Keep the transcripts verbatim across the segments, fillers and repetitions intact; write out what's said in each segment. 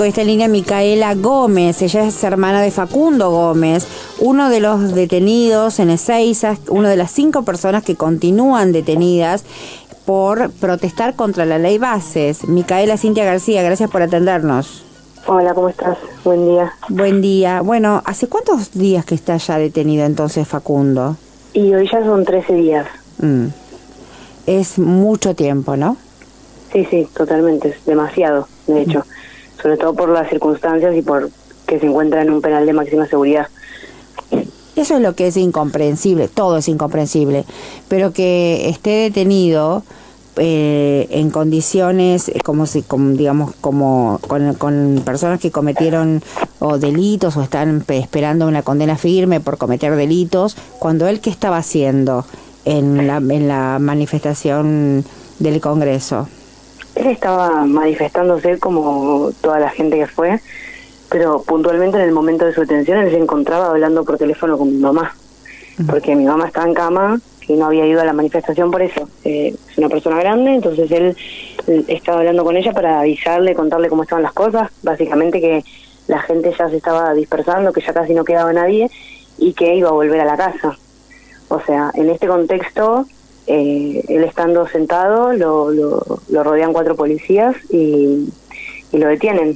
Está en línea Micaela Gómez, ella es hermana de Facundo Gómez, uno de los detenidos en Ezeiza, una de las cinco personas que continúan detenidas por protestar contra la ley Bases. Micaela Cintia García, gracias por atendernos. Hola, ¿cómo estás? Buen día. Buen día. Bueno, ¿hace cuántos días que está ya detenido entonces Facundo? Y hoy ya son trece días. Mm. Es mucho tiempo, ¿no? Sí, sí, totalmente, es demasiado, de hecho. Mm. Sobre todo por las circunstancias y por que se encuentra en un penal de máxima seguridad. Eso es lo que es incomprensible, todo es incomprensible, pero que esté detenido eh, en condiciones como si, como, digamos, como con, con personas que cometieron o delitos o están esperando una condena firme por cometer delitos, cuando él, ¿qué estaba haciendo en la, en la manifestación del Congreso? Él estaba manifestándose como toda la gente que fue, pero puntualmente en el momento de su detención él se encontraba hablando por teléfono con mi mamá, uh-huh. porque mi mamá estaba en cama y no había ido a la manifestación por eso. Eh, es una persona grande, entonces él, él estaba hablando con ella para avisarle, contarle cómo estaban las cosas, básicamente que la gente ya se estaba dispersando, que ya casi no quedaba nadie y que iba a volver a la casa. O sea, en este contexto... Eh, él estando sentado, lo, lo, lo rodean cuatro policías y, y lo detienen.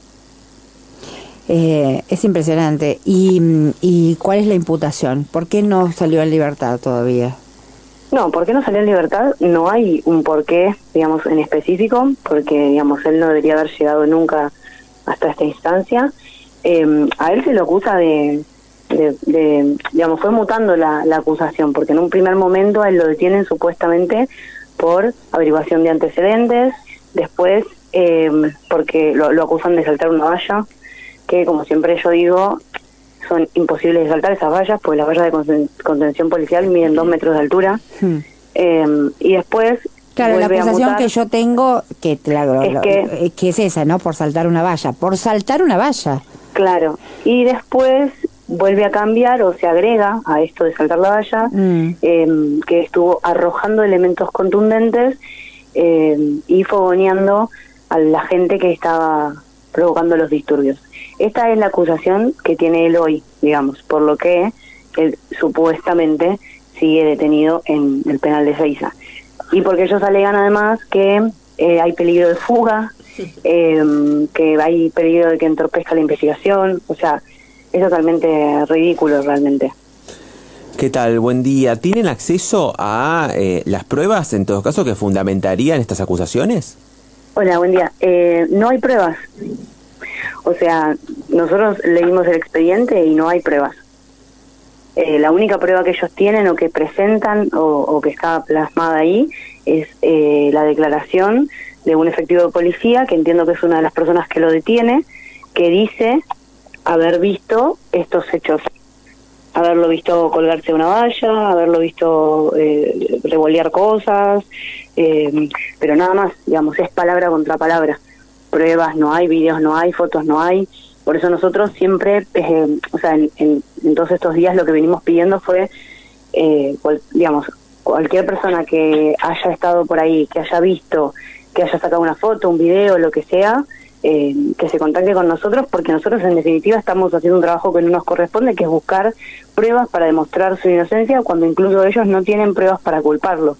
Eh, es impresionante. ¿Y, ¿Y cuál es la imputación? ¿Por qué no salió en libertad todavía? No, ¿por qué no salió en libertad? No hay un porqué, digamos, en específico, porque, digamos, él no debería haber llegado nunca hasta esta instancia. Eh, a él se lo acusa de... De, de, digamos, fue mutando la, la acusación, porque en un primer momento a él lo detienen supuestamente por averiguación de antecedentes, después eh, porque lo, lo acusan de saltar una valla, que como siempre yo digo, son imposibles de saltar esas vallas, porque las vallas de conten- contención policial miden dos metros de altura, hmm. eh, y después... Claro, la acusación que yo tengo, que, la, es lo, que, que es esa, ¿no? Por saltar una valla, por saltar una valla. Claro, y después... vuelve a cambiar o se agrega a esto de saltar la valla, mm. eh, que estuvo arrojando elementos contundentes eh, y fogoneando a la gente que estaba provocando los disturbios. Esta es la acusación que tiene él hoy, digamos, por lo que él supuestamente sigue detenido en el penal de Ezeiza. Y porque ellos alegan además que eh, hay peligro de fuga, eh, que hay peligro de que entorpezca la investigación, o sea... es totalmente ridículo realmente. ¿Qué tal? Buen día. ¿Tienen acceso a eh, las pruebas, en todo caso, que fundamentarían estas acusaciones? Hola, buen día. Eh, no hay pruebas. O sea, nosotros leímos el expediente y no hay pruebas. Eh, la única prueba que ellos tienen o que presentan o, o que está plasmada ahí es eh, la declaración de un efectivo de policía, que entiendo que es una de las personas que lo detiene, que dice... haber visto estos hechos, haberlo visto colgarse de una valla, haberlo visto eh, revolear cosas, eh, pero nada más, digamos, es palabra contra palabra. Pruebas no hay, videos no hay, fotos no hay, por eso nosotros siempre, eh, o sea, en, en, en todos estos días lo que venimos pidiendo fue, eh, cual, digamos, cualquier persona que haya estado por ahí, que haya visto, que haya sacado una foto, un video, lo que sea, Eh, que se contacte con nosotros, porque nosotros en definitiva estamos haciendo un trabajo que no nos corresponde, que es buscar pruebas para demostrar su inocencia, cuando incluso ellos no tienen pruebas para culparlo.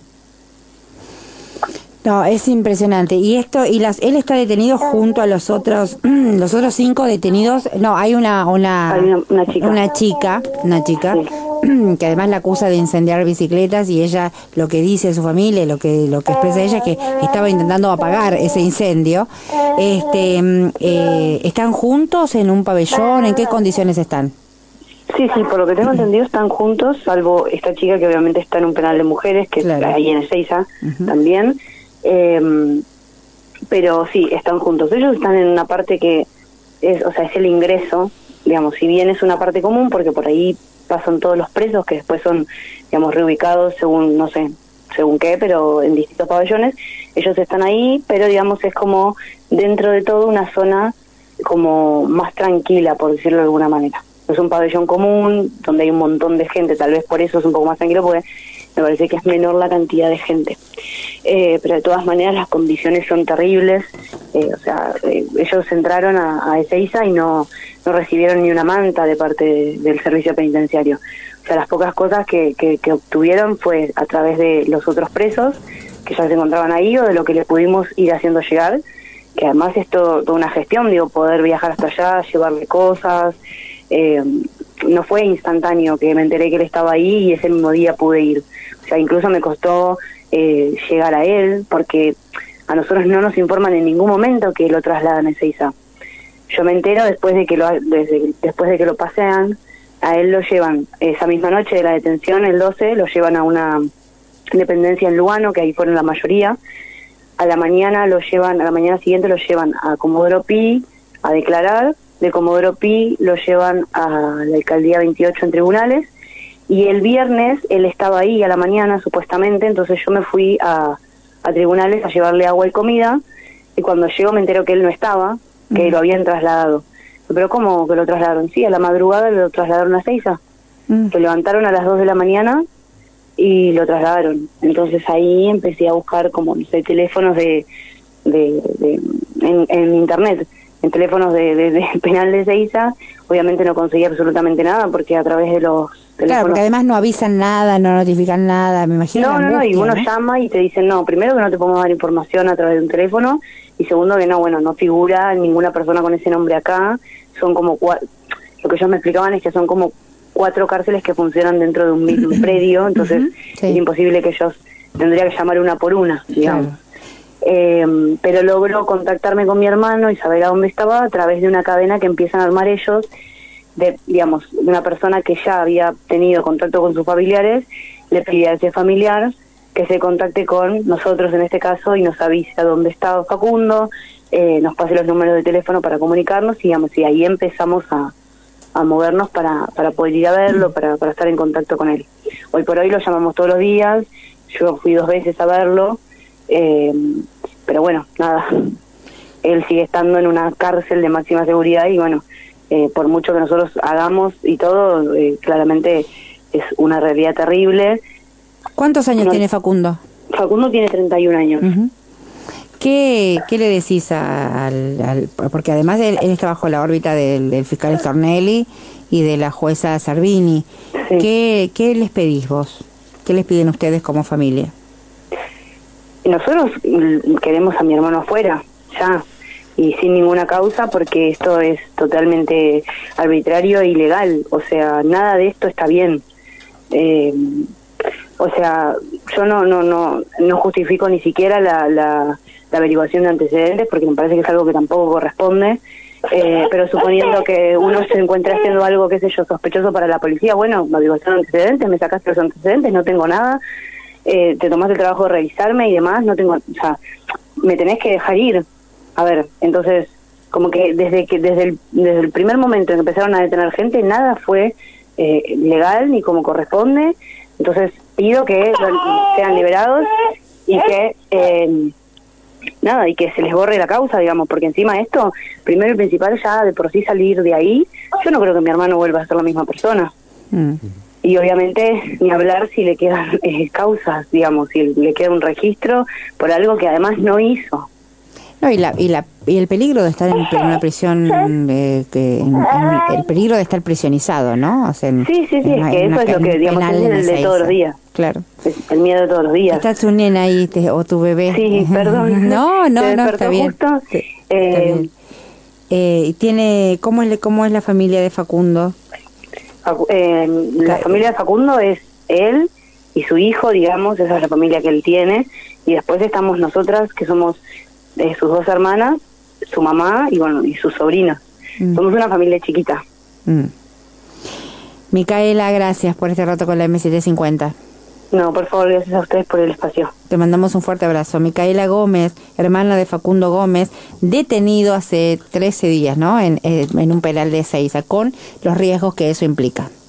No, es impresionante. Y esto, y las, él está detenido junto a los otros, los otros cinco detenidos. No, hay una, una, hay una, una chica, una chica, una chica. Sí. Que además la acusa de incendiar bicicletas, y ella lo que dice de su familia, lo que lo que expresa ella, es que estaba intentando apagar ese incendio. Este, eh, ¿están juntos en un pabellón? ¿En qué condiciones están? Sí, sí, por lo que tengo entendido están juntos, salvo esta chica que obviamente está en un penal de mujeres, que claro. Ahí en Ezeiza uh-huh. también. Eh, pero sí, están juntos. Ellos están en una parte que es, o sea, es el ingreso, digamos, si bien es una parte común, porque por ahí pasan todos los presos que después son, digamos, reubicados según, no sé, según qué, pero en distintos pabellones. Ellos están ahí, pero digamos es como dentro de todo una zona como más tranquila, por decirlo de alguna manera. Es un pabellón común, donde hay un montón de gente, tal vez por eso es un poco más tranquilo, porque me parece que es menor la cantidad de gente. Eh, pero de todas maneras las condiciones son terribles, eh, o sea, eh, ellos entraron a, a Ezeiza y no, no recibieron ni una manta de parte de, del servicio penitenciario. O sea, las pocas cosas que, que, que obtuvieron fue a través de los otros presos que ya se encontraban ahí o de lo que les pudimos ir haciendo llegar, que además es todo, toda una gestión, digo, poder viajar hasta allá, llevarle cosas. Eh, no fue instantáneo que me enteré que él estaba ahí y ese mismo día pude ir. O sea, incluso me costó eh, llegar a él, porque a nosotros no nos informan en ningún momento que lo trasladan a Ezeiza. Yo me entero después de que lo desde, después de que lo pasean, a él lo llevan esa misma noche de la detención, el doce, lo llevan a una dependencia en Lugano, que ahí fueron la mayoría. A la mañana lo llevan, a la mañana siguiente lo llevan a Comodoro Pi a declarar. De Comodoro Pi lo llevan a la alcaldía veintiocho en tribunales, y el viernes él estaba ahí a la mañana supuestamente, entonces yo me fui a, a tribunales a llevarle agua y comida, y cuando llego me entero que él no estaba, que uh-huh. lo habían trasladado. Pero ¿cómo que lo trasladaron? Sí, a la madrugada lo trasladaron a Ezeiza, uh-huh. lo levantaron a las dos de la mañana y lo trasladaron. Entonces ahí empecé a buscar como, no sé, teléfonos de, de, de en, en internet, en teléfonos de, de, de penal de Ezeiza. Obviamente no conseguí absolutamente nada, porque a través de los teléfonos... Claro, porque además no avisan nada, no notifican nada, me imagino. No, no, angustia, no, y uno ¿no? llama y te dicen, no, primero que no te podemos dar información a través de un teléfono, y segundo que no, bueno, no figura ninguna persona con ese nombre acá. Son como cuatro, lo que ellos me explicaban es que son como cuatro cárceles que funcionan dentro de un mismo predio, entonces uh-huh, sí. es imposible que ellos, tendría que llamar una por una, digamos. Claro. Eh, pero logró contactarme con mi hermano y saber a dónde estaba a través de una cadena que empiezan a armar ellos, de, digamos, una persona que ya había tenido contacto con sus familiares, le pedía a ese familiar que se contacte con nosotros en este caso y nos avise a dónde estaba Facundo, eh, nos pase los números de teléfono para comunicarnos, y, digamos, y ahí empezamos a, a movernos para, para poder ir a verlo, para, para estar en contacto con él. Hoy por hoy lo llamamos todos los días, yo fui dos veces a verlo, eh, pero bueno, nada, él sigue estando en una cárcel de máxima seguridad y bueno, eh, por mucho que nosotros hagamos y todo, eh, claramente es una realidad terrible. ¿Cuántos años no, tiene Facundo? Facundo tiene treinta y un años. Uh-huh. ¿Qué, ¿Qué le decís a, al, al...? Porque además él, él está bajo la órbita del, del fiscal Stornelli y de la jueza Servini. Sí. ¿Qué, ¿Qué les pedís vos? ¿Qué les piden ustedes como familia? Nosotros queremos a mi hermano afuera, ya, y sin ninguna causa, porque esto es totalmente arbitrario e ilegal. O sea, nada de esto está bien. Eh, o sea, yo no no no no justifico ni siquiera la, la, la averiguación de antecedentes, porque me parece que es algo que tampoco corresponde. Eh, pero suponiendo que uno se encuentre haciendo algo, qué sé yo, sospechoso para la policía, bueno, averiguación de antecedentes, me sacaste los antecedentes, no tengo nada. Eh, te tomaste el trabajo de revisarme y demás, no tengo, o sea, me tenés que dejar ir. A ver, entonces, como que desde que desde el, desde el primer momento en que empezaron a detener gente, nada fue eh, legal ni como corresponde. Entonces pido que sean liberados y que eh, nada, y que se les borre la causa, digamos, porque encima de esto, primero y principal, ya de por sí salir de ahí, yo no creo que mi hermano vuelva a ser la misma persona. Mm. Y obviamente ni hablar si le quedan eh, causas, digamos, si le queda un registro por algo que además no hizo. No, y la y la y el peligro de estar en, en una prisión, eh, que en, en, el peligro de estar prisionizado, ¿no? O sea, en, sí, sí, sí, en, es que eso es lo que, digamos, es el de todos los días. Claro. Es el miedo de todos los días. Está tu nena ahí, te, o tu bebé. Sí, perdón. No, no, no, está bien. Justo, sí, eh, está bien. Eh, tiene, ¿cómo es, cómo es la familia de Facundo? Eh, la familia de Facundo es él y su hijo, digamos, esa es la familia que él tiene, y después estamos nosotras, que somos eh, sus dos hermanas, su mamá y bueno, y sus sobrinos. Mm. Somos una familia chiquita. Mm. Micaela, gracias por este rato con la eme setecientos cincuenta. No, por favor, gracias a ustedes por el espacio. Te mandamos un fuerte abrazo. Micaela Gómez, hermana de Facundo Gómez, detenido hace trece días, ¿no? En, en un penal de Ezeiza, con los riesgos que eso implica.